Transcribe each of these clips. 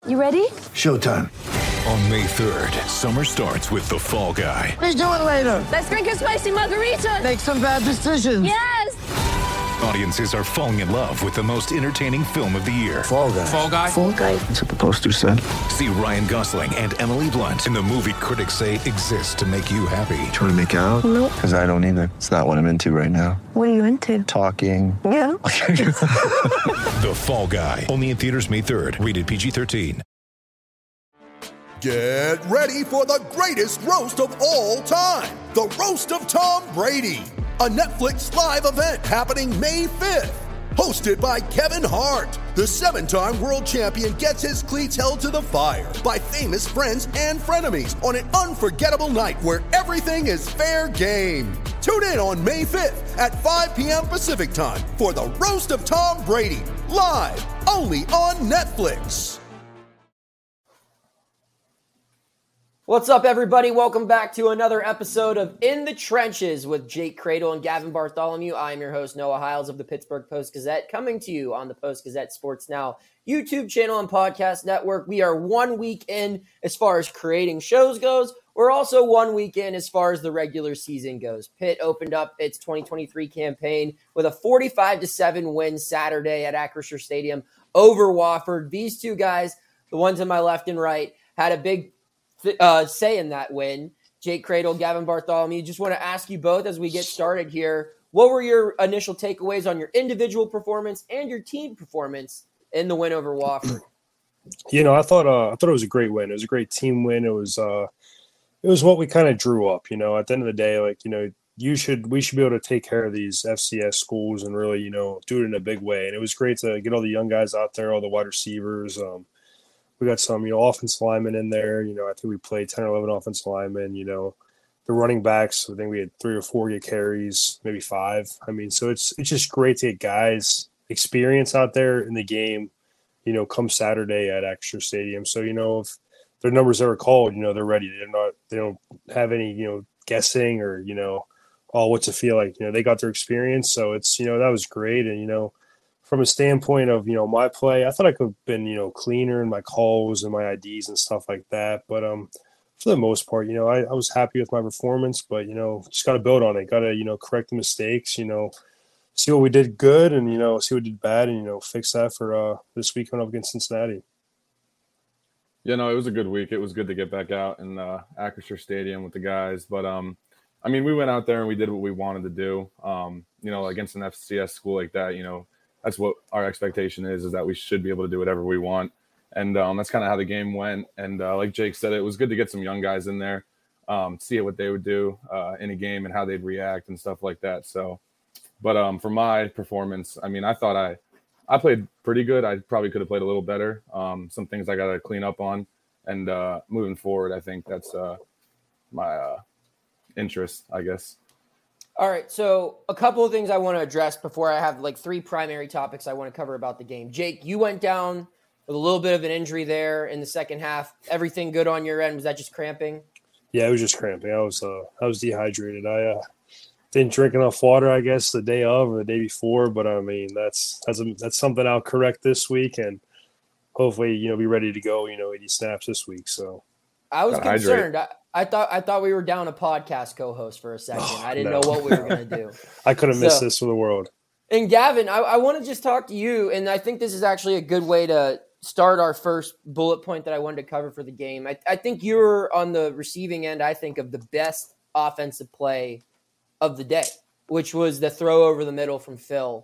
You ready? Showtime. On May 3rd, summer starts with The Fall Guy. Let's do it later. Let's drink a spicy margarita. Make some bad decisions. Yes! Audiences are falling in love with the most entertaining film of the year. Fall Guy. Fall Guy? Fall guy. That's what the poster said. See Ryan Gosling and Emily Blunt in the movie critics say exists to make you happy. Trying to make it out? Nope. Because I don't either. It's not what I'm into right now. What are you into? Talking. Yeah. The Fall Guy. Only in theaters May 3rd. Rated PG-13. Get ready for the greatest roast of all time. The Roast of Tom Brady. A Netflix live event happening May 5th. Hosted by Kevin Hart. The 7-time world champion gets his cleats held to the fire by famous friends and frenemies on an unforgettable night where everything is fair game. Tune in on May 5th at 5 p.m. Pacific time for the Roast of Tom Brady. Live only on Netflix. What's up, everybody? Welcome back to another episode of In the Trenches with Jake Cradle and Gavin Bartholomew. I'm your host, Noah Hiles of the Pittsburgh Post-Gazette, coming to you on the Post-Gazette Sports Now YouTube channel and podcast network. We are 1 week in as far as creating shows goes. We're also 1 week in as far as the regular season goes. Pitt opened up its 2023 campaign with a 45-7 win Saturday at Acrisure Stadium over Wofford. These two guys, the ones on my left and right, had a big say in that win. Jake Cradle, Gavin Bartholomew, just want to ask you both as we get started here, what were your initial takeaways on your individual performance and your team performance in the win over Wofford? You know, I thought it was a great win. It was a great team win. It was what we kind of drew up. You know, at the end of the day, like, you know, we should be able to take care of these FCS schools and really, you know, do it in a big way. And it was great to get all the young guys out there, all the wide receivers. We got some, you know, offensive linemen in there. You know, I think we played 10 or 11 offensive linemen. You know, the running backs, I think we had 3 or 4 get carries, maybe 5. I mean, so it's just great to get guys experience out there in the game, you know, come Saturday at Acrisure Stadium. So, you know, if their numbers ever called, you know, they're ready. They don't have any, you know, guessing or, you know, oh, what's it feel like? You know, they got their experience. So it's, you know, that was great. And, you know, from a standpoint of, you know, my play, I thought I could have been, you know, cleaner in my calls and my IDs and stuff like that. But for the most part, you know, I was happy with my performance, but, you know, just got to build on it. Got to, you know, correct the mistakes, you know, see what we did good and, you know, see what we did bad and, you know, fix that for this week coming up against Cincinnati. Yeah, no, it was a good week. It was good to get back out in Acrisure Stadium with the guys. But, I mean, we went out there and we did what we wanted to do. You know, against an FCS school like that, you know, that's what our expectation is that we should be able to do whatever we want. And that's kind of how the game went. And like Jake said, it was good to get some young guys in there, see what they would do in a game and how they'd react and stuff like that. So, but for my performance, I mean, I thought I played pretty good. I probably could have played a little better. Some things I got to clean up on. And moving forward, I think that's my interest, I guess. All right, so a couple of things I want to address before I have like 3 primary topics I want to cover about the game. Jake, you went down with a little bit of an injury there in the second half. Everything good on your end? Was that just cramping? Yeah, it was just cramping. I was dehydrated. I didn't drink enough water, I guess, the day of or the day before. But I mean, that's something I'll correct this week, and hopefully, you know, be ready to go. You know, 80 snaps this week. So I was concerned. I thought we were down a podcast co-host for a second. I didn't know what we were going to do. I couldn't miss this for the world. And Gavin, I want to just talk to you, and I think this is actually a good way to start our first bullet point that I wanted to cover for the game. I think you were on the receiving end, I think, of the best offensive play of the day, which was the throw over the middle from Phil.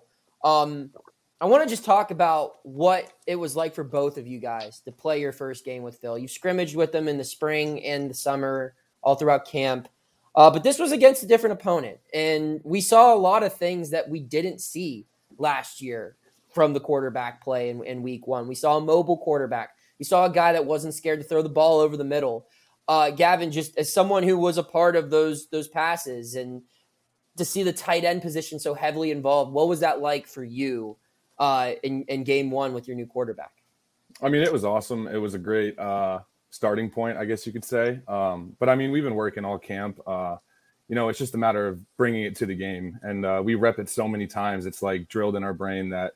I want to just talk about what it was like for both of you guys to play your first game with Phil. You scrimmaged with him in the spring and the summer, all throughout camp. But this was against a different opponent. And we saw a lot of things that we didn't see last year from the quarterback play in week 1. We saw a mobile quarterback. We saw a guy that wasn't scared to throw the ball over the middle. Gavin, just as someone who was a part of those passes and to see the tight end position so heavily involved, what was that like for you in game 1 with your new quarterback? I mean, it was awesome. It was a great starting point, I guess you could say. But I mean, we've been working all camp. You know, it's just a matter of bringing it to the game. And we rep it so many times. It's like drilled in our brain that,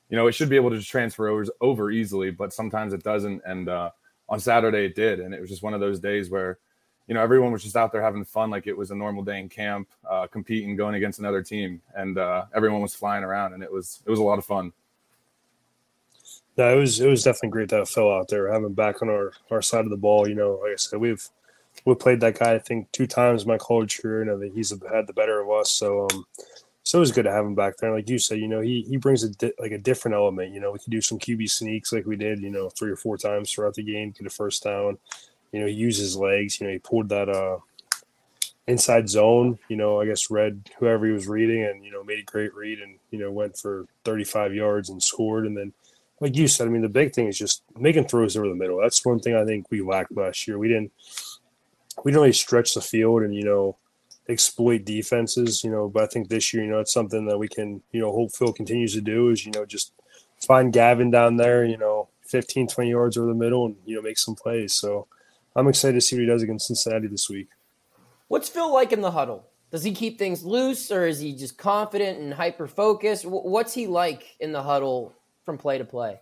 it should be able to just transfer over easily, but sometimes it doesn't. And on Saturday it did. And it was just one of those days where, everyone was just out there having fun like it was a normal day in camp, competing, going against another team. And everyone was flying around, and it was a lot of fun. No, it was definitely great to have Phil out there, having him back on our side of the ball. Like I said, we've played that guy, I think, 2 times in my college career. That he's had the better of us. So it was good to have him back there. And like you said, he brings a different element. We could do some QB sneaks like we did, 3 or 4 times throughout the game, get a first down. He used his legs. He pulled that inside zone. I guess read whoever he was reading and, made a great read and, went for 35 yards and scored. And then, like you said, the big thing is just making throws over the middle. That's one thing I think we lacked last year. We didn't really stretch the field and, exploit defenses, but I think this year, it's something that we can, hope Phil continues to do is, just find Gavin down there, 15, 20 yards over the middle and, make some plays. So I'm excited to see what he does against Cincinnati this week. What's Phil like in the huddle? Does he keep things loose, or is he just confident and hyper-focused? What's he like in the huddle from play to play?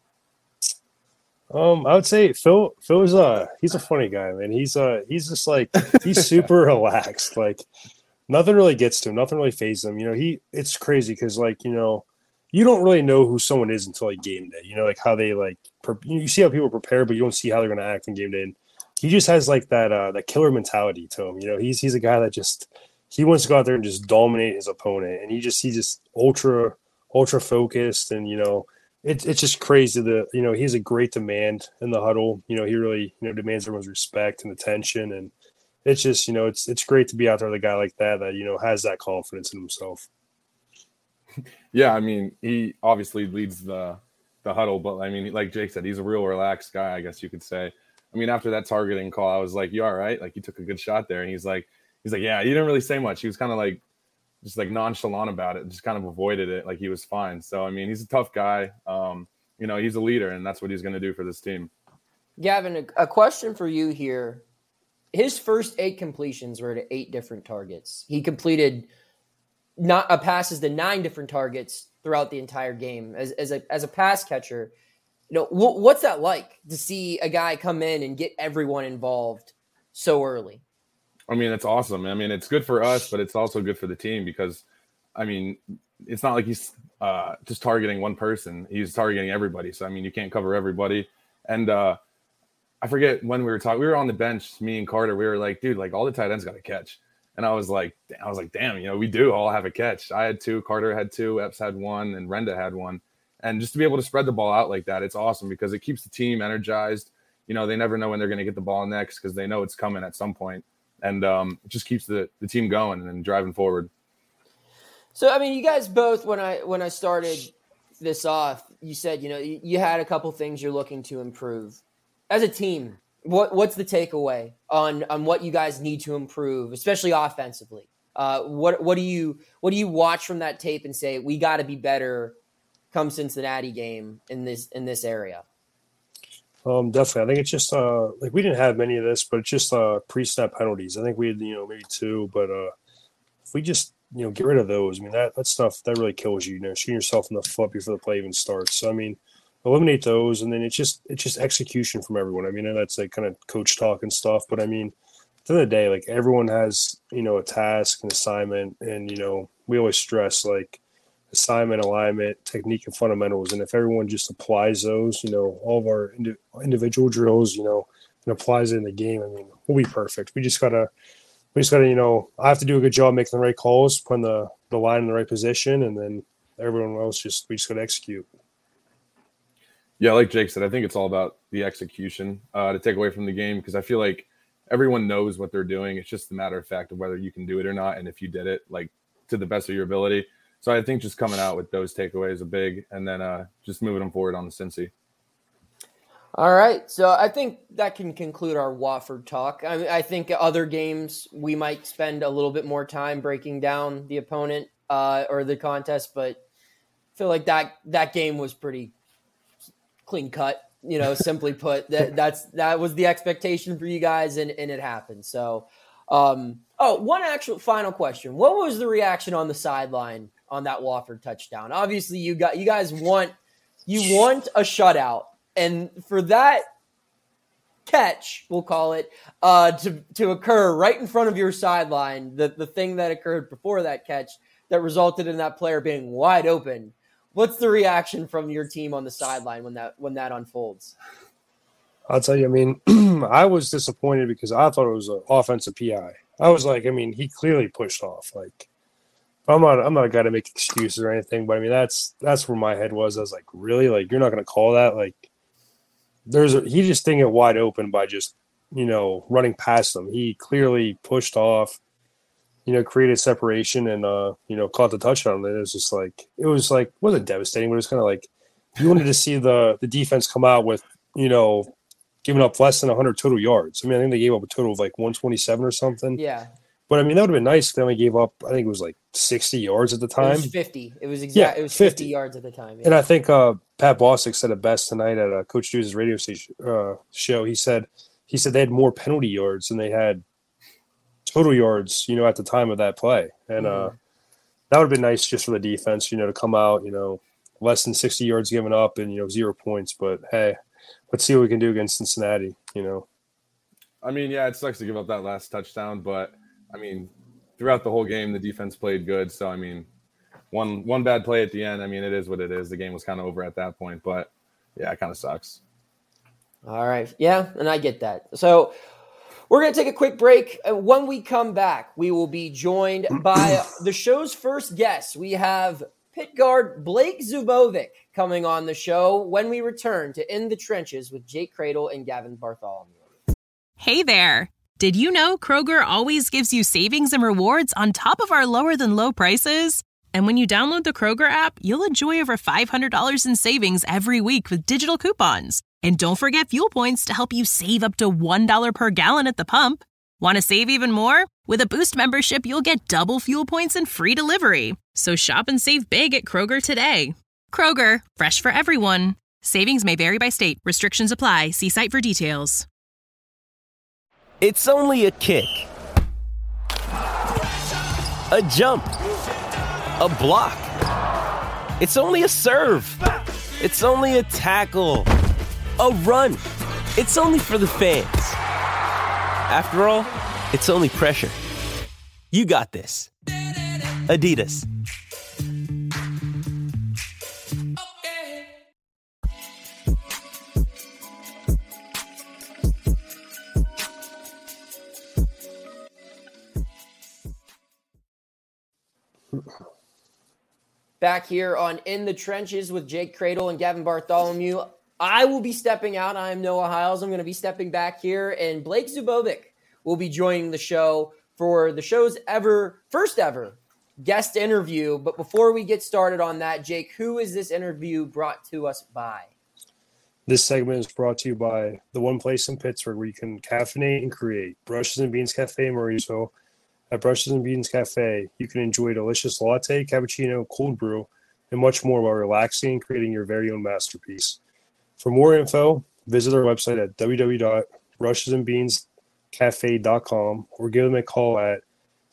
I would say Phil is he's a funny guy, man. He's just like, he's super relaxed. Like nothing really gets to him. Nothing really phases him. It's crazy because you don't really know who someone is until like game day. Like how they you see how people prepare, but you don't see how they're going to act in game day. And he just has like that killer mentality to him. He's a guy that he wants to go out there and just dominate his opponent. And he's just ultra focused. And, it's just crazy that, he has a great demand in the huddle. He really, demands everyone's respect and attention. And it's just, it's great to be out there with a guy like that, has that confidence in himself. Yeah. He obviously leads the huddle, but like Jake said, he's a real relaxed guy, I guess you could say. After that targeting call, I was like, you all right? Like you took a good shot there. And he's like, yeah, you didn't really say much. He was kind of just nonchalant about it, just kind of avoided it. Like he was fine. So, he's a tough guy. He's a leader, and that's what he's going to do for this team. Gavin, a question for you here. His first 8 completions were to 8 different targets. He completed passes to 9 different targets throughout the entire game. As a pass catcher, what's that like to see a guy come in and get everyone involved so early? It's awesome. It's good for us, but it's also good for the team because, it's not like he's just targeting one person. He's targeting everybody. So, you can't cover everybody. And I forget when we were talking. We were on the bench, me and Carter. We were like, dude, all the tight ends got a catch. And I was like, damn, we do all have a catch. I had 2, Carter had 2, Epps had 1, and Renda had 1. And just to be able to spread the ball out like that, it's awesome because it keeps the team energized. They never know when they're going to get the ball next because they know it's coming at some point. And it just keeps the team going and driving forward. So, you guys both, when I started this off, you said, you had a couple things you're looking to improve. As a team, what's the takeaway on what you guys need to improve, especially offensively? What do you watch from that tape and say, we got to be better come Cincinnati game in this area? Definitely. I think it's just we didn't have many of this, but it's just pre-snap penalties. I think we had maybe 2, but if we just get rid of those, that stuff that really kills you. Shooting yourself in the foot before the play even starts. So eliminate those, and then it's just execution from everyone. And that's kind of coach talk and stuff, but at the end of the day, everyone has a task, an assignment, and we always stress assignment, alignment, technique, and fundamentals. And if everyone just applies those, all of our individual drills, and applies it in the game, we'll be perfect. We just gotta, I have to do a good job making the right calls, putting the line in the right position, and then everyone else we just gotta execute. Yeah, like Jake said, I think it's all about the execution to take away from the game because I feel like everyone knows what they're doing. It's just a matter of fact of whether you can do it or not, and if you did it to the best of your ability. So I think just coming out with those takeaways are big, and then just moving them forward on the Cincy. All right, so I think that can conclude our Wofford talk. I think other games we might spend a little bit more time breaking down the opponent or the contest, but I feel like that game was pretty clean cut. Simply put, that was the expectation for you guys, and it happened. So, one actual final question: what was the reaction on the sideline on that Wofford touchdown. Obviously, you guys want a shutout, and for that catch, we'll call it, to occur right in front of your sideline, the thing that occurred before that catch that resulted in that player being wide open. What's the reaction from your team on the sideline when that unfolds? I'll tell you, I mean, I was disappointed because I thought it was an offensive PI. I was like, I mean, he clearly pushed off. Like, I'm not a guy to make excuses or anything, but I mean, that's where my head was. I was like, really? Like, you're not going to call that? Like, he just didn't get wide open by just, running past him. He clearly pushed off, created separation and, caught the touchdown. And it wasn't devastating, but it was kind of like you wanted to see the defense come out with, giving up less than 100 total yards. I mean, I think they gave up a total of like 127 or something. Yeah. But I mean, that would have been nice if they only gave up, I think it was like 60 yards at the time. It was 50. It was exact. It was 50 yards at the time. Yeah. And I think Pat Bostic said it best tonight at Coach Dew's radio station show. He said they had more penalty yards than they had total yards, at the time of that play. And that would have been nice just for the defense, to come out, less than 60 yards given up and, 0 points. But hey, let's see what we can do against Cincinnati, I mean, yeah, it sucks to give up that last touchdown, but I mean, throughout the whole game, the defense played good. So, I mean, one bad play at the end, I mean, it is what it is. The game was kind of over at that point, but yeah, it kind of sucks. All right. Yeah, and I get that. So we're going to take a quick break. When we come back, we will be joined by the show's first guest. We have pit guard Blake Zubovic coming on the show when we return to In the Trenches with Jake Cradle and Gavin Bartholomew. Hey there. Did you know Kroger always gives you savings and rewards on top of our lower than low prices? And when you download the Kroger app, you'll enjoy over $500 in savings every week with digital coupons. And don't forget fuel points to help you save up to $1 per gallon at the pump. Want to save even more? With a Boost membership, you'll get double fuel points and free delivery. So shop and save big at Kroger today. Kroger, fresh for everyone. Savings may vary by state. Restrictions apply. See site for details. It's only a kick, a jump, a block. It's only a serve. It's only a tackle, a run. It's only for the fans. After all, it's only pressure. You got this. Adidas. Back here on In the Trenches with Jake Cradle and Gavin Bartholomew. I will be stepping out. I am Noah Hiles. I'm going to be stepping back here, and Blake Zubovic will be joining the show for the show's first ever guest interview. But before we get started on that, Jake, who is this interview brought to us by? This segment is brought to you by the one place in Pittsburgh where you can caffeinate and create. Brushes and Beans Cafe in Mauricio. At Brushes and Beans Cafe, you can enjoy a delicious latte, cappuccino, cold brew, and much more while relaxing and creating your very own masterpiece. For more info, visit our website at www.brushesandbeanscafe.com or give them a call at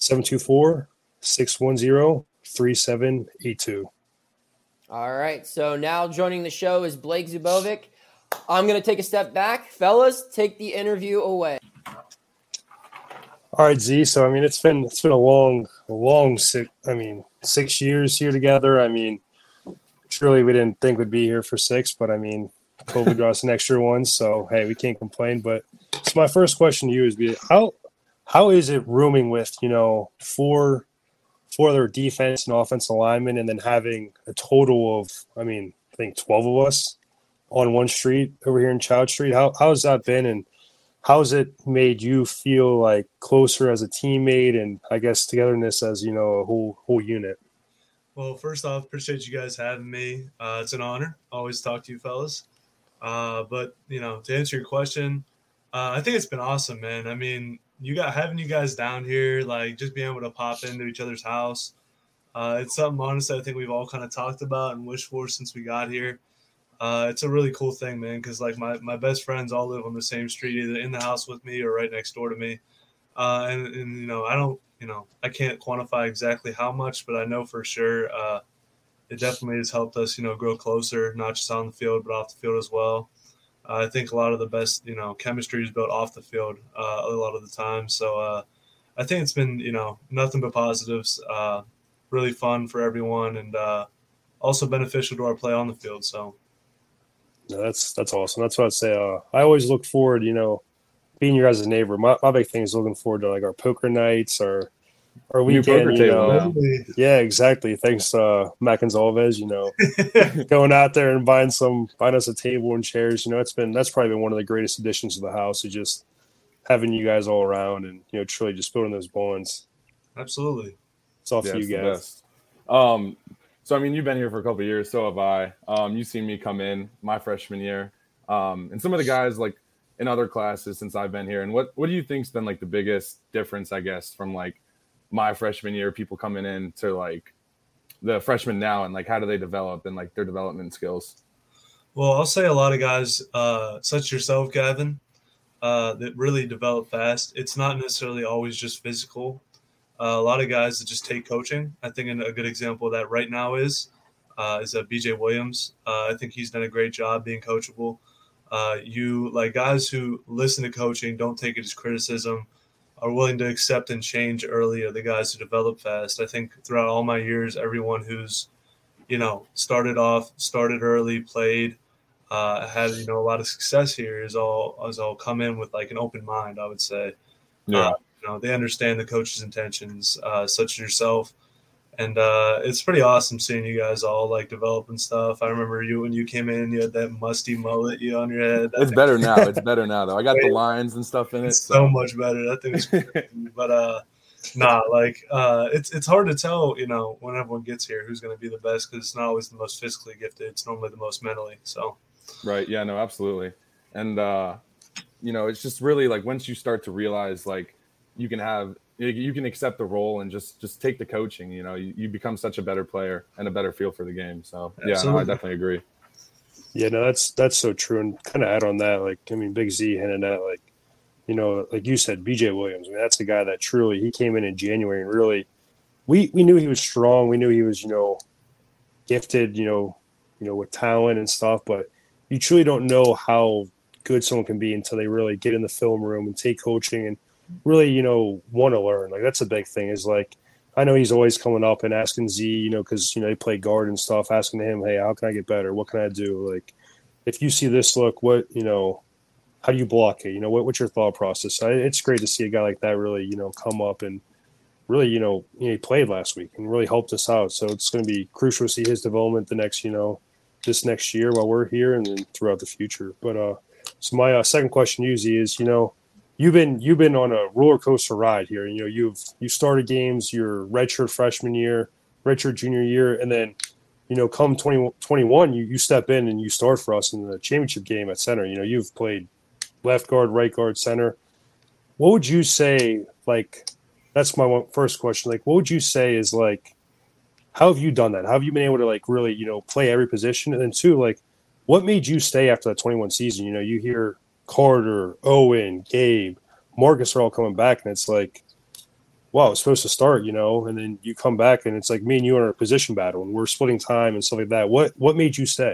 724-610-3782. All right, so now joining the show is Blake Zubovic. I'm going to take a step back. Fellas, take the interview away. All right, Z. So, I mean, it's been a long 6 years here together. I mean, surely we didn't think we'd be here for 6, but I mean, COVID brought us an extra one. So, hey, we can't complain. But so my first question to you is how is it rooming with, four other defense and offensive linemen and then having a total of, I think 12 of us on one street over here in Choud Street? How has that been? And how's it made you feel like closer as a teammate and I guess togetherness as, a whole unit? Well, first off, appreciate you guys having me. It's an honor. Always talk to you fellas. But to answer your question, I think it's been awesome, man. I mean, having you guys down here, like just being able to pop into each other's house. It's something, honestly, I think we've all kind of talked about and wished for since we got here. It's a really cool thing, man, because like my best friends all live on the same street, either in the house with me or right next door to me. And you know, I can't quantify exactly how much, but I know for sure it definitely has helped us, you know, grow closer, not just on the field, but off the field as well. I think a lot of the best, you know, chemistry is built off the field a lot of the time. So I think it's been, you know, nothing but positives, really fun for everyone, and also beneficial to our play on the field. So no, that's awesome. That's what I'd say. I always look forward, you know, being your guys' neighbor. My big thing is looking forward to like our poker nights, our weekend. You know, yeah, exactly. Thanks, Mac and Zalvez. You know, going out there and buying us a table and chairs. You know, that's probably been one of the greatest additions to the house. Is just having you guys all around and, you know, truly just building those bonds. Absolutely, it's all for you guys. So I mean, you've been here for a couple of years, so have I. You've seen me come in my freshman year, and some of the guys like in other classes since I've been here. And what do you think's been like the biggest difference, I guess, from like my freshman year, people coming in to like the freshmen now, and like how do they develop and like their development skills? Well, I'll say a lot of guys, such as yourself, Gavin, that really develop fast. It's not necessarily always just physical. A lot of guys that just take coaching. I think a good example of that right now is BJ Williams. I think he's done a great job being coachable. You like guys who listen to coaching, don't take it as criticism, are willing to accept and change early, are the guys who develop fast. I think throughout all my years, everyone who's, you know, started early, played, had, you know, a lot of success here is all come in with like an open mind, I would say. Yeah. You know, they understand the coach's intentions, such as yourself. And it's pretty awesome seeing you guys all like develop and stuff. I remember you when you came in, you had that musty mullet on your head. It's better now. It's better now though. I got the lines and stuff in it. It's so much better. That thing is crazy. But it's hard to tell, you know, when everyone gets here who's going to be the best, because it's not always the most physically gifted. It's normally the most mentally. So. Right. Yeah. No. Absolutely. And you know, it's just really like once you start to realize like you can accept the role and just take the coaching, you know, you become such a better player and a better feel for the game. So yeah, no, I definitely agree. Yeah, no, that's so true. And kind of add on that, like, I mean, Big Z hinted at, like, you know, like you said, BJ Williams, I mean, that's a guy that truly, he came in January and really, we knew he was strong. We knew he was, you know, gifted, you know, with talent and stuff, but you truly don't know how good someone can be until they really get in the film room and take coaching and really, you know, want to learn. Like, that's a big thing is like, I know he's always coming up and asking Z, you know, because, you know, they play guard and stuff, asking him, hey, how can I get better? What can I do? Like, if you see this look, what, you know, how do you block it? You know, what's your thought process? It's great to see a guy like that really, you know, come up and really, you know, he played last week and really helped us out. So it's going to be crucial to see his development this next year while we're here and then throughout the future. But so my second question to you, Z, is, you know, You've been on a roller coaster ride here. You know, you started games your redshirt freshman year, redshirt junior year, and then, you know, come 2021, you step in and you start for us in the championship game at center. You know, you've played left guard, right guard, center. What would you say? Like, that's my first question. Like, what would you say is like, how have you done that? How have you been able to like really, you know, play every position? And then two, like, what made you stay after that 21 season? You know, you hear Carter, Owen, Gabe, Marcus are all coming back, and it's like, wow, it's supposed to start, you know, and then you come back, and it's like me and you are in a position battle, and we're splitting time and stuff like that. What made you stay?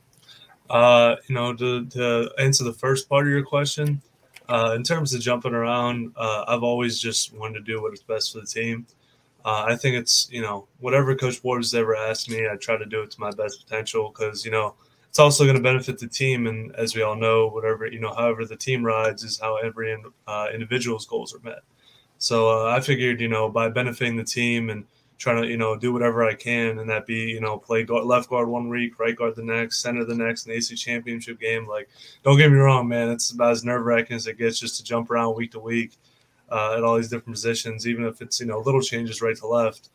You know, to answer the first part of your question, in terms of jumping around, I've always just wanted to do what is best for the team. I think it's, you know, whatever Coach Ward has ever asked me, I try to do it to my best potential because, you know, it's also going to benefit the team. And as we all know, whatever, you know, however the team rides is how every individual's goals are met. So I figured, you know, by benefiting the team and trying to, you know, do whatever I can, and that be, you know, play left guard 1 week, right guard the next, center the next in the AC championship game. Like, don't get me wrong, man, it's about as nerve-wracking as it gets just to jump around week to week at all these different positions, even if it's, you know, little changes right to left.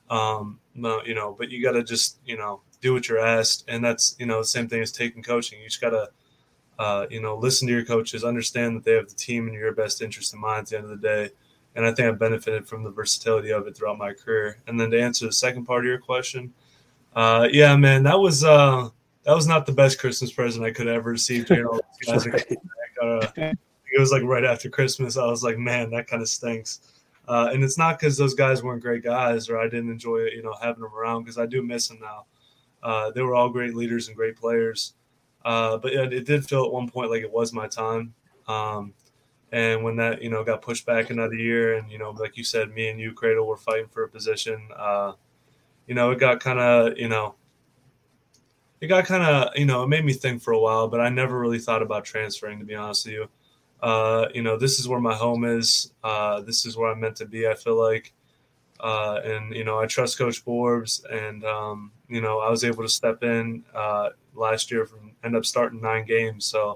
You know, but you got to just, you know, do what you're asked. And that's, you know, the same thing as taking coaching. You just got to, you know, listen to your coaches, understand that they have the team in your best interest in mind at the end of the day. And I think I've benefited from the versatility of it throughout my career. And then to answer the second part of your question, yeah, man, that was not the best Christmas present I could have ever received. You know, guys it was like right after Christmas. I was like, man, that kind of stinks. And it's not because those guys weren't great guys or I didn't enjoy, having them around, because I do miss them now. They were all great leaders and great players. But yeah, it did feel at one point like it was my time. And when that, got pushed back another year and, like you said, me and you, Cradle, were fighting for a position, it got kind of, it made me think for a while, but I never really thought about transferring, to be honest with you. This is where my home is. This is where I'm meant to be, I feel like. And I trust Coach Forbes, and, I was able to step in last year from end up starting 9 games. So,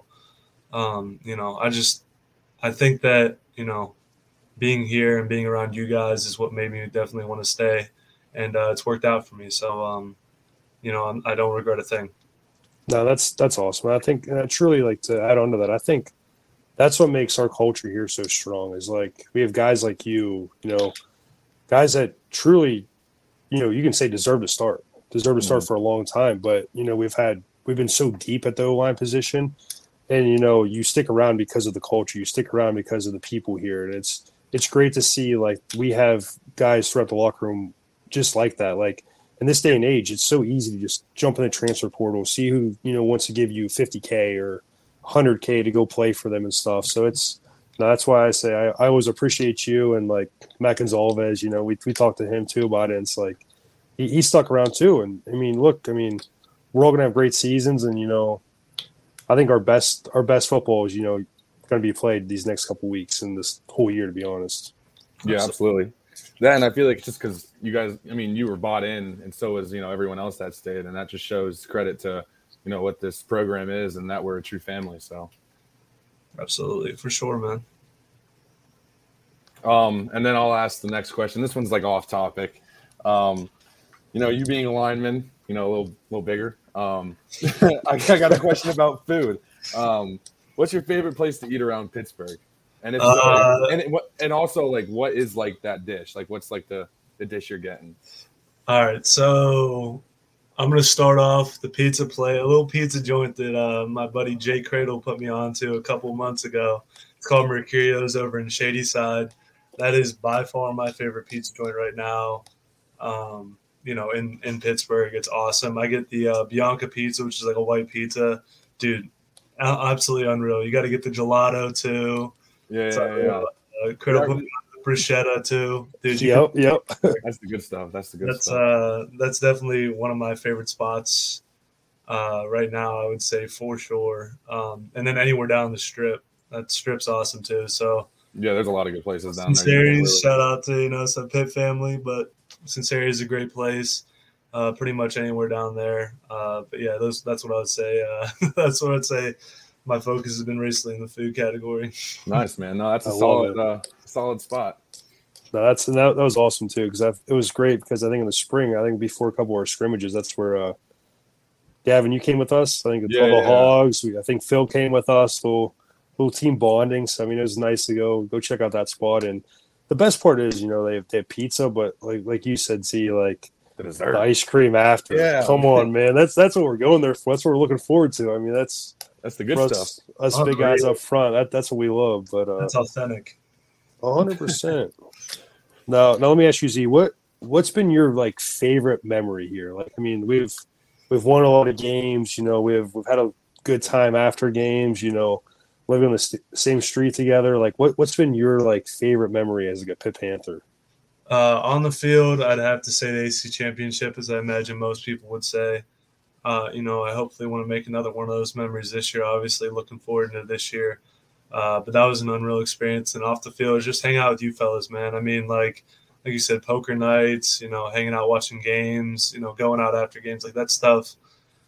I think that, being here and being around you guys is what made me definitely want to stay. And it's worked out for me. So, I don't regret a thing. No, that's awesome. I think truly, like, to add on to that, I think that's what makes our culture here so strong is, like, we have guys like you, guys that truly, you can say deserve to start for a long time. But, we've been so deep at the O-line position. And, you stick around because of the culture. You stick around because of the people here. And it's great to see, like, we have guys throughout the locker room just like that. Like, in this day and age, it's so easy to just jump in the transfer portal, see who, wants to give you $50K or $100K to go play for them and stuff. So that's why I say I always appreciate you. And, like, Matt Gonzalez, we talked to him too about it. And it's like he stuck around too. And, we're all going to have great seasons. And, I think our best football is, going to be played these next couple weeks and this whole year, to be honest. Yeah, absolutely. That, and I feel like just because you guys, you were bought in, and so was, everyone else that stayed, and that just shows credit to, what this program is and that we're a true family. So, absolutely, for sure, man. And then I'll ask the next question. This one's like off topic. You being a lineman, a little bigger. I got a question about food. What's your favorite place to eat around Pittsburgh? And and also, like, what is, like, that dish? Like, what's, like, the dish you're getting? All right, so I'm gonna start off the pizza play. A little pizza joint that my buddy Jay Cradle put me on to a couple months ago. It's called Mercurio's over in Shadyside. That is by far my favorite pizza joint right now. In Pittsburgh, it's awesome. I get the Bianca pizza, which is like a white pizza, dude. Absolutely unreal. You got to get the gelato too. Yeah. Cradle put me on the bruschetta too, dude. Yep. That's the good stuff. That's definitely one of my favorite spots right now, I would say, for sure. And then anywhere down the strip, that strip's awesome too. So yeah, there's a lot of good places down there. Cincinnati's, shout out to some Pitt family, but Cincinnati is a great place. Pretty much anywhere down there. But yeah, that's what I would say. That's what I'd say. My focus has been recently in the food category. Nice, man. No, that's a solid spot. No, that was awesome too, because it was great because I think in the spring, I think before a couple of our scrimmages, that's where Gavin, you came with us. I think the Hogs. I think Phil came with us. Little team bonding. So it was nice to go check out that spot. And the best part is, they have pizza, but like you said, see, like the dessert, the ice cream after. Yeah. Come on, man. That's what we're going there for. That's what we're looking forward to. That's the good stuff. Us big guys up front. That's what we love. But that's authentic. 100%. Now let me ask you, Z, what's been your, like, favorite memory here? Like, we've won a lot of games. We've had a good time after games. Living on the same street together. Like, what's been your, like, favorite memory as, like, a Pitt Panther? On the field, I'd have to say the ACC championship, as I imagine most people would say. I hopefully want to make another one of those memories this year. Obviously, looking forward to this year. But that was an unreal experience. And off the field, just hang out with you fellas, man. Like you said, poker nights. Hanging out, watching games. Going out after games, like that stuff.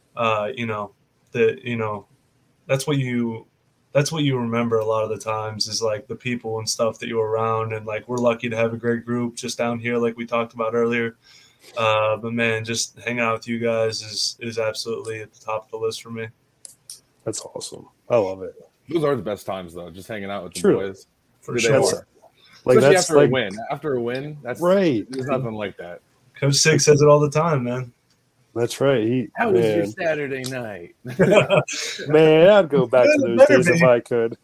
That's what you remember a lot of the times is, like, the people and stuff that you're around. And, like, we're lucky to have a great group just down here, like we talked about earlier. But man, just hang out with you guys is absolutely at the top of the list for me. That's awesome. I love it. Those are the best times, though, just hanging out with the boys. For sure. Especially after a win. After a win, that's right. There's nothing like that. Coach Six says it all the time, man. That's right. How was your Saturday night? Man, I'd go back to those days if I could.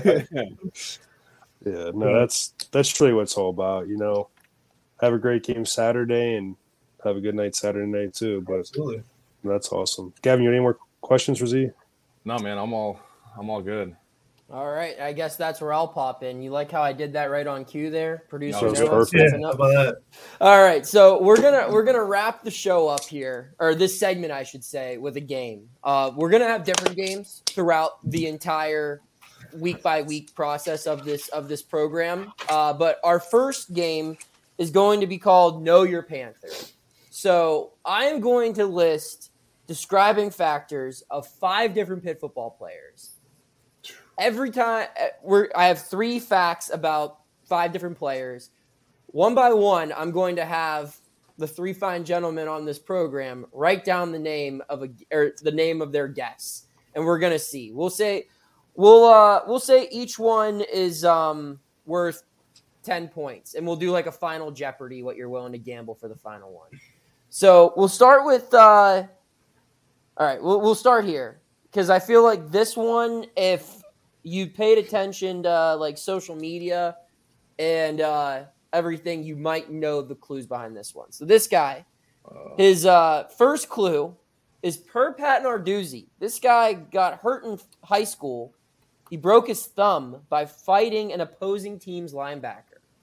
Yeah, no, that's really what it's all about. Have a great game Saturday and have a good night Saturday night too. But Absolutely. That's awesome. Gavin, you have any more questions for Z? No, man, I'm all good. All right, I guess that's where I'll pop in. You like how I did that right on cue there, producer? That was perfect. Yeah, how about that? All right, so we're gonna wrap the show up here, or this segment, I should say, with a game. We're gonna have different games throughout the entire week by week process of this program. But our first game is going to be called Know Your Panther. So I am going to list describing factors of 5 different Pitt football players. Every time I have 3 facts about 5 different players. One by one, I'm going to have the 3 fine gentlemen on this program write down the name of the name of their guests, and we're gonna see. We'll say each one is worth 10 points, and we'll do like a final Jeopardy, what you're willing to gamble for the final one. So we'll start with all right, we'll start here because I feel like this one, if you paid attention to like social media and everything, you might know the clues behind this one. So this guy, his first clue is per Pat Narduzzi. This guy got hurt in high school. He broke his thumb by fighting an opposing team's linebacker.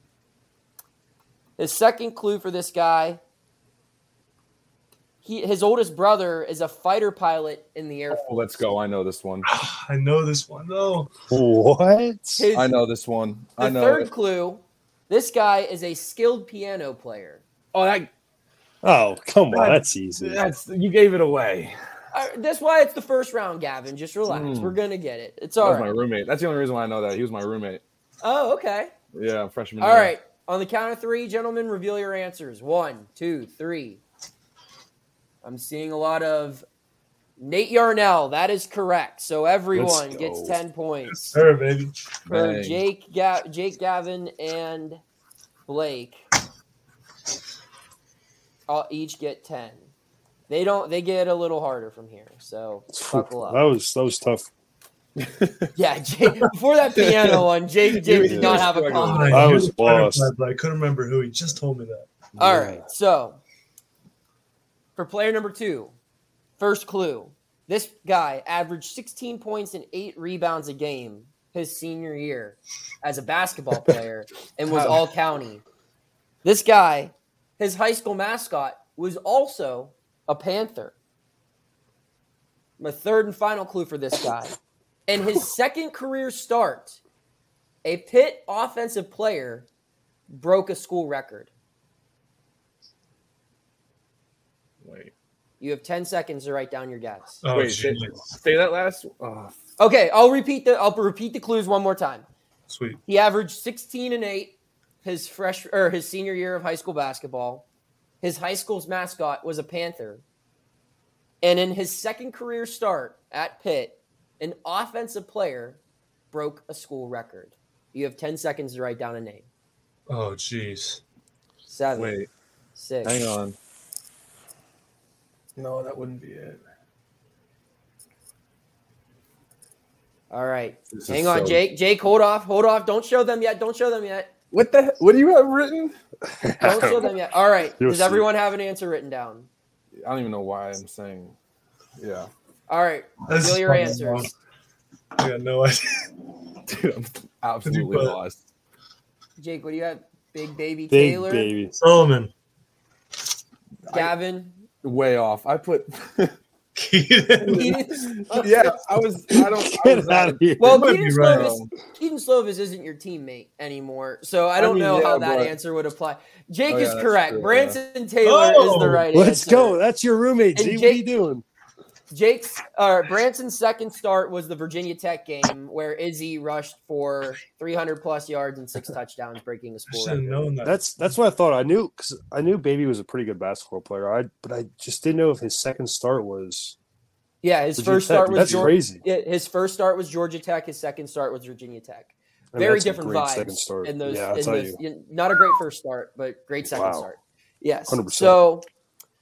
His second clue for this guy, his oldest brother is a fighter pilot in the Air Force. Oh, let's go. I know this one. I know this one, though. What? I know this one. I know third it. clue, this guy is a skilled piano player. Oh, come on. That's easy. You gave it away. That's why it's the first round, Gavin. Just relax. We're going to get it. It's all right. That was my roommate. That's the only reason why I know that. He was my roommate. Oh, okay. Yeah, freshman All year. right. On the count of 3, gentlemen, reveal your answers. 1, 2, 3. I'm seeing a lot of Nate Yarnell. That is correct. So everyone gets 10 points. Yes, sir, baby. For Jake, Gavin, and Blake, I'll each get 10. They get a little harder from here. So buckle up. That was tough. Yeah, Jake, before that piano one, Jake did not have a comment. I was lost. But I couldn't remember who. He just told me that. All right, so for player number 2, first clue. This guy averaged 16 points and 8 rebounds a game his senior year as a basketball player and was all county. This guy, his high school mascot, was also a Panther. My third and final clue for this guy. In his second career start, a Pitt offensive player broke a school record. Wait. You have 10 seconds to write down your guess. Oh, Wait, say that last. Oh. Okay, I'll repeat the clues one more time. Sweet. He averaged 16 and 8 his senior year of high school basketball. His high school's mascot was a Panther. And in his second career start at Pitt, an offensive player broke a school record. You have 10 seconds to write down a name. Oh, jeez. 7. Wait. 6. Hang on. No, that wouldn't be it. All right. Hang on, Jake. Jake, hold off. Don't show them yet. What do you have written? Don't show them yet. All right. You'll Does see. everyone have an answer written down? I don't even know why I'm saying. Yeah. All right. Reveal your answers. I got no idea. Dude, I'm absolutely lost. Jake, what do you have? Big Baby Big Taylor? baby. Solomon. Gavin? Way off. I put. Keaton. Yeah, I was. Get out of here. Well, might be right. Keaton Slovis isn't your teammate anymore, so I don't know how that answer would apply. Jake is that's correct. true, Branson Taylor is the right answer. Let's go. That's your roommate, And Z. What are you doing? Branson's second start was the Virginia Tech game where Izzy rushed for 300 plus yards and 6 touchdowns, breaking the school Should have record. known that. That's what I thought. I knew because I knew Baby was a pretty good basketball player. But I just didn't know if his second start was. Yeah, his Virginia first start Tech. was That's crazy. His first start was Georgia Tech. His second start was Virginia Tech. I mean, Very that's a different great vibes second start. in those. Yeah, I'll tell you. Not a great first start, but great second Wow. start. Yes. 100%. So,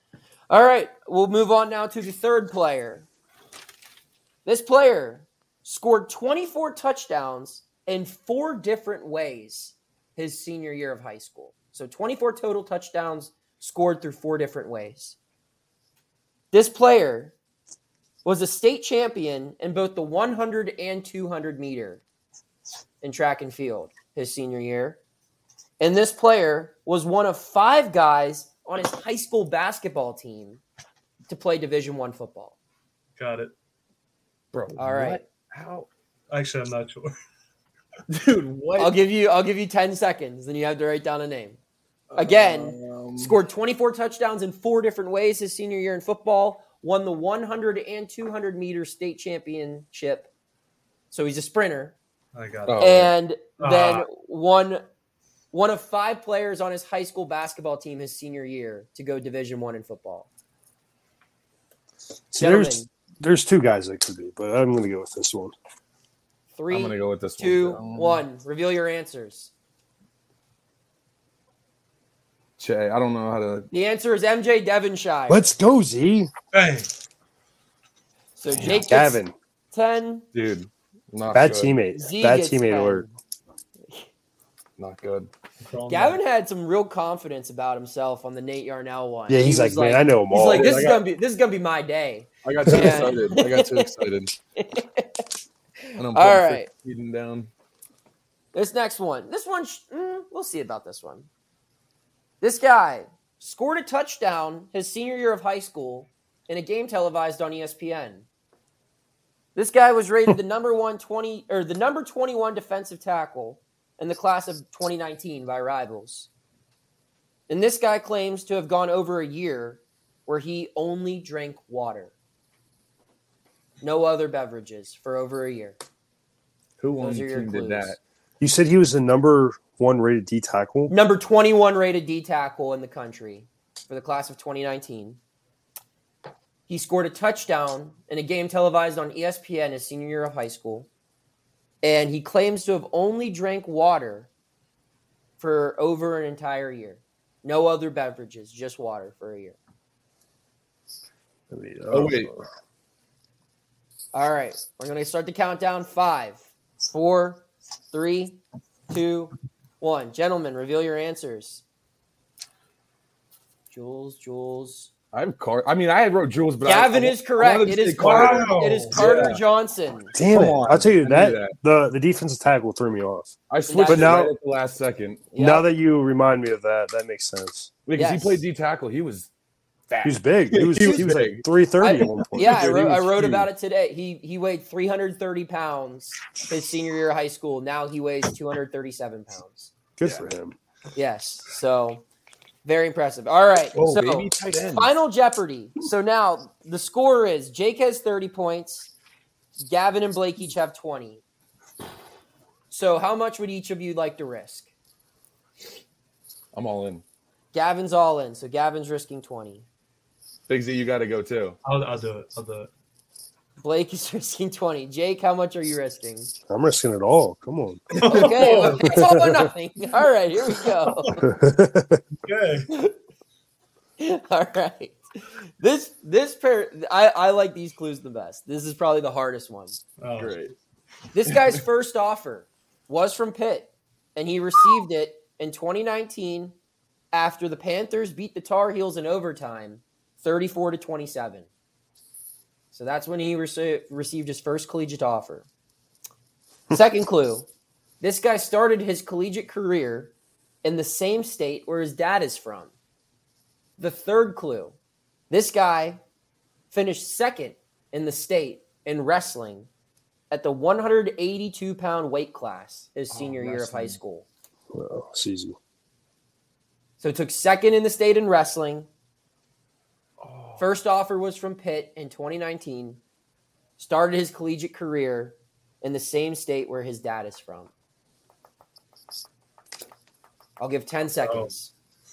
All right, we'll move on now to the third player. This player scored 24 touchdowns in 4 different ways his senior year of high school. So 24 total touchdowns scored through 4 different ways. This player was a state champion in both the 100 and 200 meter in track and field his senior year. And this player was one of 5 guys on his high school basketball team to play Division I football. Got it. Bro, all right. what? How? Actually, I'm not sure. Dude, what? I'll give you 10 seconds, then you have to write down a name. Again, scored 24 touchdowns in 4 different ways his senior year in football, won the 100 and 200 meter state championship. So he's a sprinter. I got it. And then one of 5 players on his high school basketball team his senior year to go Division I in football. So there's 2 guys that could be, but I'm going to go with this one. 3, I'm going to go with this 2, one. 1. Reveal your answers. Jay, I don't know how to. The answer is MJ Devonshire. Let's go, Z. Hey. So Jake gets Gavin. 10. Dude, not Bad good. teammate. Z Bad gets teammate 10. alert. Not good. Gavin had some real confidence about himself on the Nate Yarnell one. Yeah, he's like, man, I know them all. He's like, this is gonna be my day. I got too excited. I got too excited. And I'm all right. Feeding down. This next one. This one, we'll see about this one. This guy scored a touchdown his senior year of high school in a game televised on ESPN. This guy was rated the number 21 defensive tackle in the class of 2019 by Rivals. And this guy claims to have gone over a year where he only drank water. No other beverages for over a year. Who on Those the are your team did clues. that? You said he was the number 1 rated D tackle? Number 21 rated D tackle in the country for the class of 2019. He scored a touchdown in a game televised on ESPN his senior year of high school. And he claims to have only drank water for over an entire year. No other beverages, just water for a year. Oh, wait. All right. We're going to start the countdown. 5, 4, 3, 2, 1. Gentlemen, reveal your answers. Jules. I have I wrote Jules, but Gavin is correct. It is Carter. It is Carter Johnson. Damn it. on. I'll tell you, I knew the defensive tackle threw me off. I switched But it now- right at the last second. Now that you remind me of that, that makes sense. Because he Yes. played D tackle. He was fat. He was big. He was He was like big. 330 at one point. Yeah, Dude, I was wrote huge. about it today. He weighed 330 pounds his senior year of high school. Now he weighs 237 pounds. Good for him. Yes, so very impressive. All right, Oh, so baby, tight end. final Jeopardy. So now the score is Jake has 30 points. Gavin and Blake each have 20. So how much would each of you like to risk? I'm all in. Gavin's all in, so Gavin's risking 20. Big Z, you got to go too. I'll do it. Blake is risking 20. Jake, how much are you risking? I'm risking it all. Come on. Okay, well, it's all or nothing. All right, here we go. Okay. All right. This pair, I like these clues the best. This is probably the hardest one. Oh, Great. This guy's first offer was from Pitt, and he received it in 2019 after the Panthers beat the Tar Heels in overtime, 34-27. So that's when he received his first collegiate offer. Second clue, this guy started his collegiate career in the same state where his dad is from. The third clue, this guy finished second in the state in wrestling at the 182-pound weight class his senior year of high school. Well, it's easy. So took second in the state in wrestling. First offer was from Pitt in 2019. Started his collegiate career in the same state where his dad is from. I'll give 10 seconds.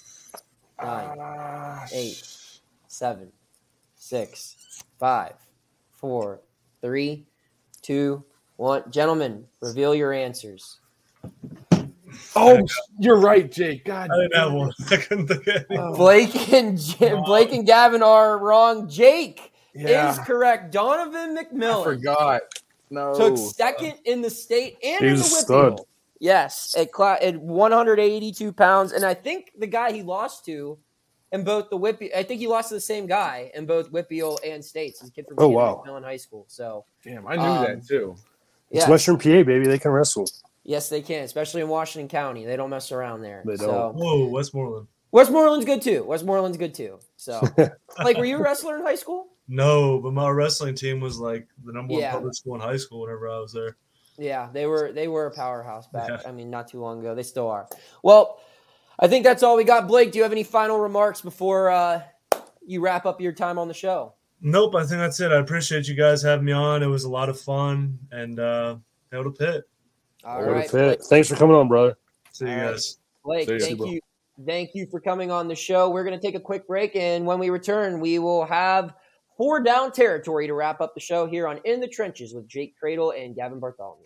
9, 8, 7, 6, 5, 4, 3, 2, 1. Gentlemen, reveal your answers. Oh, you're right, Jake. God, I didn't have one. I couldn't think of any. Blake and Gavin are wrong. Jake is Yeah. correct. Donovan I McMillan forgot. No. took second in the state and He in the was a Whitfield. stud. Yes, at 182 pounds. And I think the guy he lost to in both the Whitfield, I think he lost to the same guy in both Whitfield and States. He's a kid from Oh, wow. McMillan High School. So, Damn, I knew that too. It's yeah. Western PA, baby. They can wrestle. Yes, they can, especially in Washington County. They don't mess around there. They don't. So, Whoa, Westmoreland. Westmoreland's good too. So, like, were you a wrestler in high school? No, but my wrestling team was like the number one Yeah. public school in high school whenever I was there. Yeah, they were a powerhouse back. Yeah. I mean, not too long ago. They still are. Well, I think that's all we got. Blake, do you have any final remarks before you wrap up your time on the show? Nope, I think that's it. I appreciate you guys having me on. It was a lot of fun, and hail to Pitt. All What a right, fit. Blake. Thanks for coming on, brother. See you All right. guys. Blake, See you. thank you for coming on the show. We're going to take a quick break, and when we return, we will have 4 Down territory to wrap up the show here on In the Trenches with Jake Cradle and Gavin Bartholomew.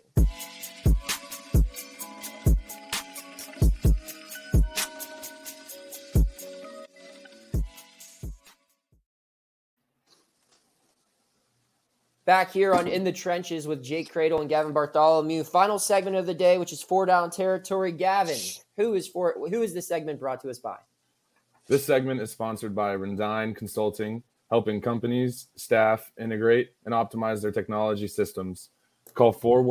Back here on In the Trenches with Jake Cradle and Gavin Bartholomew. Final segment of the day, which is 4 Down territory. Gavin, who is this segment brought to us by? This segment is sponsored by Rendine Consulting, helping companies, staff integrate and optimize their technology systems. Call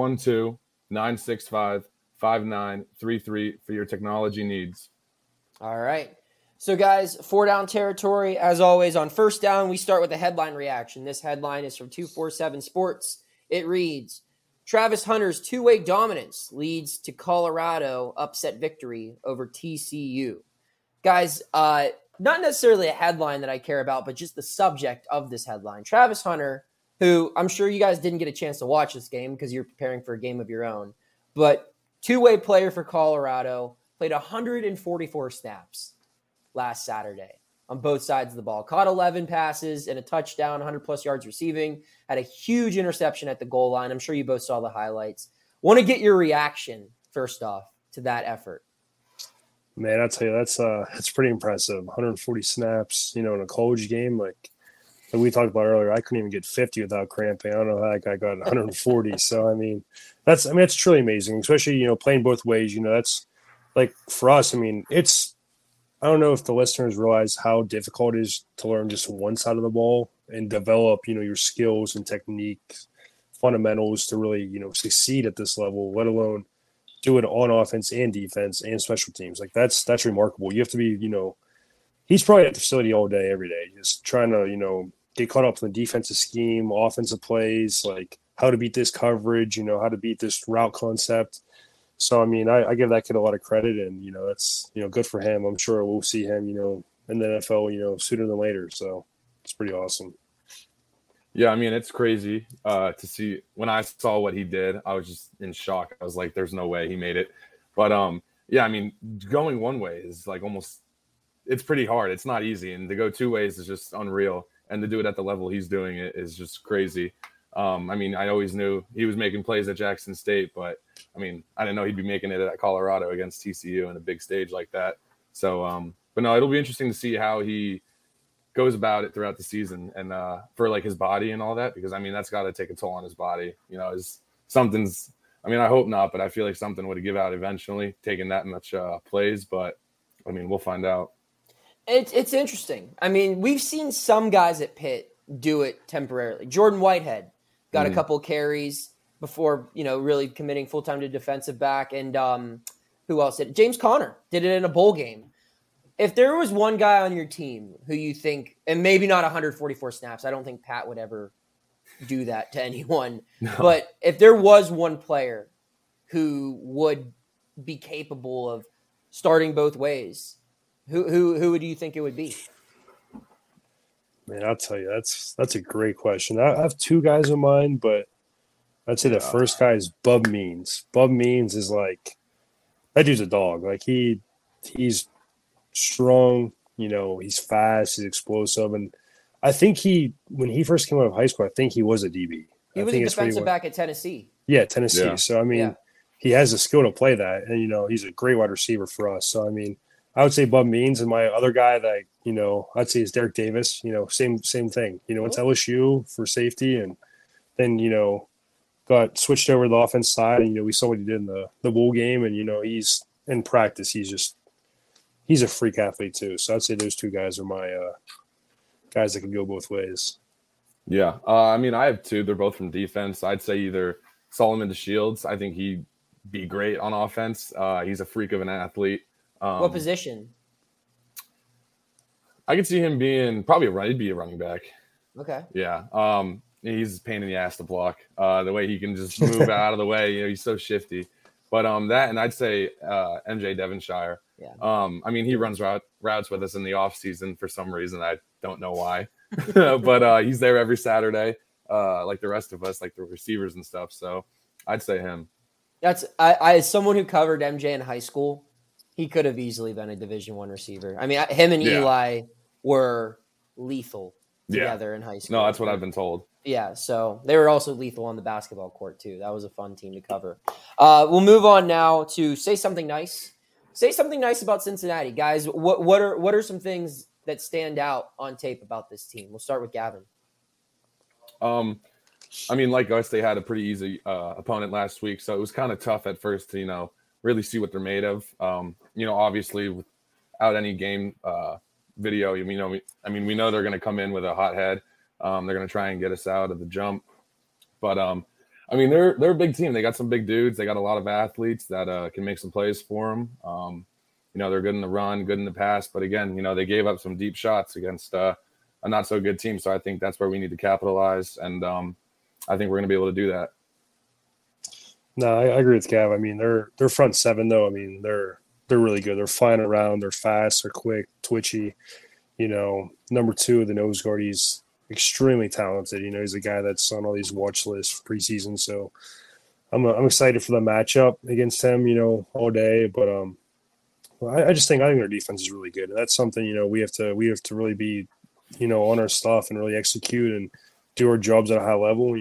412-965-5933 for your technology needs. All right. So, guys, 4 Down territory, as always, on first down, we start with a headline reaction. This headline is from 247 Sports. It reads, Travis Hunter's two-way dominance leads to Colorado upset victory over TCU. Guys, not necessarily a headline that I care about, but just the subject of this headline. Travis Hunter, who I'm sure you guys didn't get a chance to watch this game because you're preparing for a game of your own, but two-way player for Colorado, played 144 snaps last Saturday on both sides of the ball. Caught 11 passes and a touchdown, 100-plus yards receiving, had a huge interception at the goal line. I'm sure you both saw the highlights. Want to get your reaction, first off, to that effort. Man, I'll tell you, that's pretty impressive. 140 snaps, in a college game. Like we talked about earlier, I couldn't even get 50 without cramping. I don't know how that guy got 140. So, that's truly amazing, especially, playing both ways. That's like for us, I don't know if the listeners realize how difficult it is to learn just one side of the ball and develop, your skills and techniques, fundamentals to really, succeed at this level, let alone do it on offense and defense and special teams. Like that's remarkable. You have to be, he's probably at the facility all day, every day, just trying to, get caught up in the defensive scheme, offensive plays, like how to beat this coverage, how to beat this route concept. So, I give that kid a lot of credit, and, that's, good for him. I'm sure we'll see him, in the NFL, sooner than later. So it's pretty awesome. Yeah, it's crazy to see. When I saw what he did, I was just in shock. I was like, there's no way he made it. But, going one way is like it's pretty hard. It's not easy. And to go two ways is just unreal. And to do it at the level he's doing it is just crazy. I always knew he was making plays at Jackson State, but I didn't know he'd be making it at Colorado against TCU in a big stage like that. So, but no, it'll be interesting to see how he goes about it throughout the season and for like his body and all that, because that's got to take a toll on his body. I hope not, but I feel like something would give out eventually, taking that much plays. But we'll find out. It's interesting. We've seen some guys at Pitt do it temporarily. Jordan Whitehead got a couple carries before, really committing full-time to defensive back. And who else did it? James Conner did it in a bowl game. If there was one guy on your team who you think, and maybe not 144 snaps, I don't think Pat would ever do that to anyone. No. But if there was one player who would be capable of starting both ways, who do you think it would be? Man, I'll tell you, that's a great question. I have two guys in mind, but I'd say the first guy is Bub Means. Bub Means is like, that dude's a dog. Like he's strong, he's fast, he's explosive. And I think when he first came out of high school, I think he was a DB. He was a defensive back at Tennessee. Yeah, Tennessee. Yeah. So, he has the skill to play that, and he's a great wide receiver for us. So I mean, I would say Bub Means, and my other guy that I'd say is Derek Davis. Same thing. Went to LSU for safety, and then got switched over to the offense side, and we saw what he did in the bowl game, and he's in practice. He's a freak athlete too. So I'd say those two guys are my guys that can go both ways. Yeah, I mean, I have two. They're both from defense. I'd say either Solomon DeShields. I think he'd be great on offense. He's a freak of an athlete. What position? I could see him being probably he'd be a running back. Okay. Yeah. He's a pain in the ass to block. The way he can just move out of the way, he's so shifty. But that, and I'd say MJ Devonshire. Yeah. I mean, he runs routes with us in the off season for some reason. I don't know why, but he's there every Saturday, like the rest of us, like the receivers and stuff. So I'd say him. That's I as someone who covered MJ in high school, he could have easily been a Division I receiver. I mean, him and Eli were lethal together in high school. No, that's what I've been told. Yeah, so they were also lethal on the basketball court too. That was a fun team to cover. We'll move on now to say something nice. Say something nice about Cincinnati, guys. What are some things that stand out on tape about this team? We'll start with Gavin. I mean, like us, they had a pretty easy opponent last week, so it was kind of tough at first to really see what they're made of. Obviously without any game video, we know they're going to come in with a hot head. They're going to try and get us out of the jump. But, I mean, they're a big team. They got some big dudes. They got a lot of athletes that can make some plays for them. They're good in the run, good in the pass. But, again, they gave up some deep shots against a not-so-good team. So I think that's where we need to capitalize. And I think we're going to be able to do that. No, I agree with Gav. I mean, their front seven, though, I mean, they're really good. They're flying around. They're fast. They're quick, twitchy. Number two, the nose guard, he's extremely talented. He's a guy that's on all these watch lists for preseason. So I'm excited for the matchup against him, all day. But I think their defense is really good, and that's something we have to really be on our stuff and really execute and do our jobs at a high level.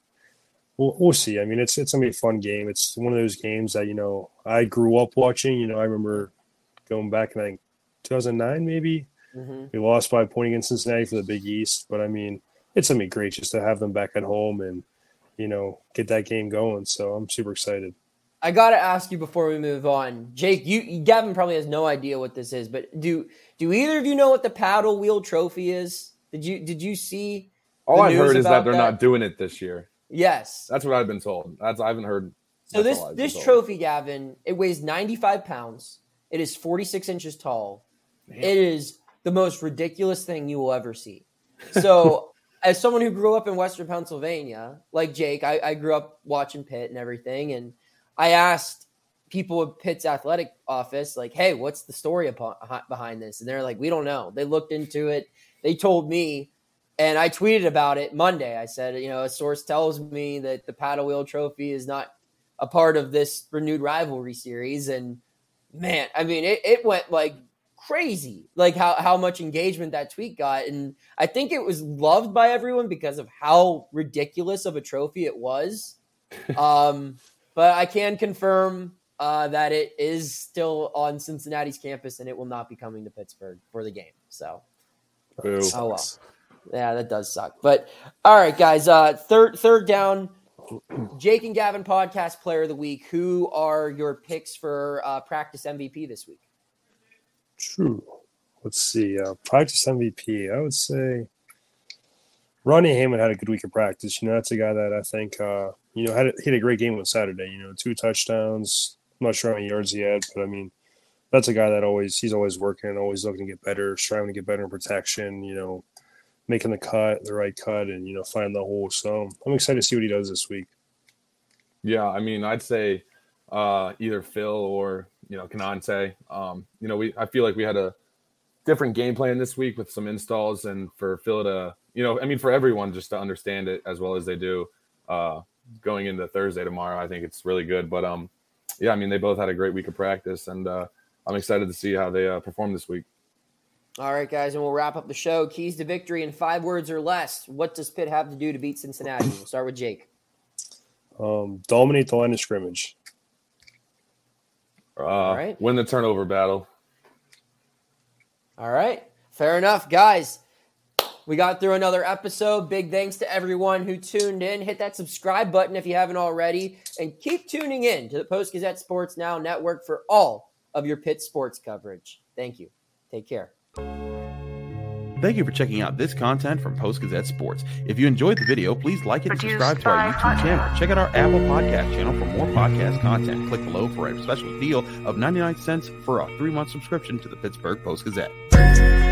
We'll see. I mean, it's gonna be a fun game. It's one of those games that I grew up watching. I remember going back in I think 2009 maybe. Mm-hmm. We lost by a point against Cincinnati for the Big East, but I mean, it's gonna be great just to have them back at home and get that game going. So I'm super excited. I gotta ask you before we move on, Jake. Gavin probably has no idea what this is, but do either of you know what the paddle wheel trophy is? Did you see? All I've heard is that they're not doing it this year. Yes, that's what I've been told. I haven't heard. So this trophy, Gavin, it weighs 95 pounds. It is 46 inches tall. Man. It is the most ridiculous thing you will ever see. So as someone who grew up in Western Pennsylvania, like Jake, I grew up watching Pitt and everything. And I asked people at Pitt's athletic office, like, hey, what's the story behind this? And they're like, we don't know. They looked into it. They told me, and I tweeted about it Monday. I said, a source tells me that the paddle wheel trophy is not a part of this renewed rivalry series. And man, I mean, it went like crazy, like how much engagement that tweet got. And I think it was loved by everyone because of how ridiculous of a trophy it was. But I can confirm that it is still on Cincinnati's campus and it will not be coming to Pittsburgh for the game. So, oh well. Yeah, that does suck. But all right, guys, third down, Jake and Gavin podcast player of the week. Who are your picks for practice MVP this week? True. Let's see. Practice MVP. I would say Ronnie Heyman had a good week of practice. That's a guy that I think, had a great game on Saturday. 2 touchdowns. I'm not sure how many yards he had, but I mean, that's a guy that he's always working, always looking to get better, striving to get better in protection, making the right cut, and, finding the hole. So I'm excited to see what he does this week. Yeah, I mean, I'd say either Phil or, Kanante. I feel like we had a different game plan this week with some installs, and for Phil to, for everyone just to understand it as well as they do going into Thursday tomorrow, I think it's really good. But, yeah, I mean, they both had a great week of practice, and I'm excited to see how they perform this week. All right, guys, and we'll wrap up the show. Keys to victory in 5 words or less. What does Pitt have to do to beat Cincinnati? We'll start with Jake. Dominate the line of scrimmage. right. Win the turnover battle. All right. Fair enough, guys. We got through another episode. Big thanks to everyone who tuned in. Hit that subscribe button if you haven't already. And keep tuning in to the Post-Gazette Sports Now Network for all of your Pitt sports coverage. Thank you. Take care. Thank you for checking out this content from Post-Gazette Sports. If you enjoyed the video, please like it and subscribe to our YouTube channel. Check out our Apple Podcast channel for more podcast content. Click below for a special deal of 99 cents for a 3-month subscription to the Pittsburgh Post-Gazette.